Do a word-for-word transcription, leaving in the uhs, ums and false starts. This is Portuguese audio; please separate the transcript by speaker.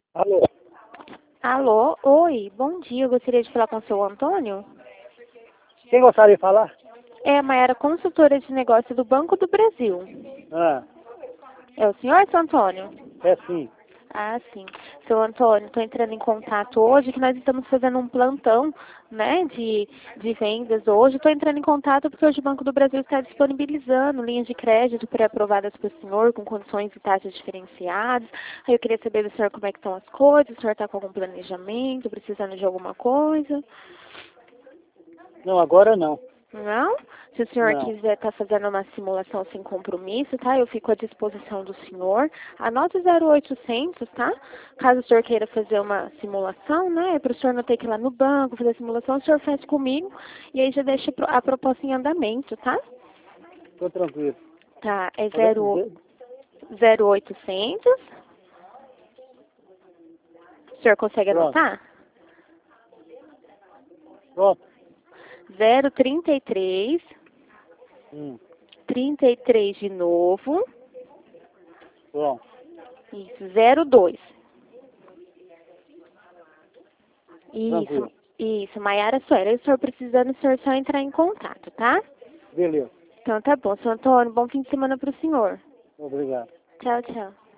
Speaker 1: Alô?
Speaker 2: Alô, oi, bom dia, eu gostaria de falar com o seu Antônio.
Speaker 1: Quem gostaria de falar?
Speaker 2: É a Mayara, consultora de negócio do Banco do Brasil.
Speaker 1: Ah,
Speaker 2: É o senhor, seu Antônio?
Speaker 1: é sim.
Speaker 2: Ah, sim. Seu Antônio, estou entrando em contato hoje, que nós estamos fazendo um plantão, né, de, de vendas hoje. Estou entrando em contato porque hoje o Banco do Brasil está disponibilizando linhas de crédito pré-aprovadas para o senhor, com condições e taxas diferenciadas. Aí eu queria saber do senhor como é que estão as coisas, o senhor está com algum planejamento, precisando de alguma coisa?
Speaker 1: Não, agora não.
Speaker 2: Não? Se o senhor
Speaker 1: Não.
Speaker 2: quiser estar fazendo uma simulação sem compromisso, tá? Eu fico à disposição do senhor. Anote o zero oitocentos, tá? Caso o senhor queira fazer uma simulação, né? Para o senhor não ter que ir lá no banco fazer a simulação, o senhor faz comigo e aí já deixa a proposta em andamento, tá?
Speaker 1: Tô tranquilo.
Speaker 2: Tá, é
Speaker 1: Olha,
Speaker 2: zero,
Speaker 1: de-
Speaker 2: zero oitocentos. O senhor consegue
Speaker 1: Pronto.
Speaker 2: anotar?
Speaker 1: Pronto.
Speaker 2: Zero trinta e três,
Speaker 1: Hum,
Speaker 2: trinta e três de novo.
Speaker 1: pronto.
Speaker 2: Isso, zero dois. Isso,
Speaker 1: Tranquilo.
Speaker 2: isso, Maiara Soares. Se o senhor precisando, o senhor só entrar em contato, tá?
Speaker 1: Beleza.
Speaker 2: Então tá bom, seu Antônio, bom fim de semana pro senhor.
Speaker 1: Obrigado.
Speaker 2: Tchau, tchau.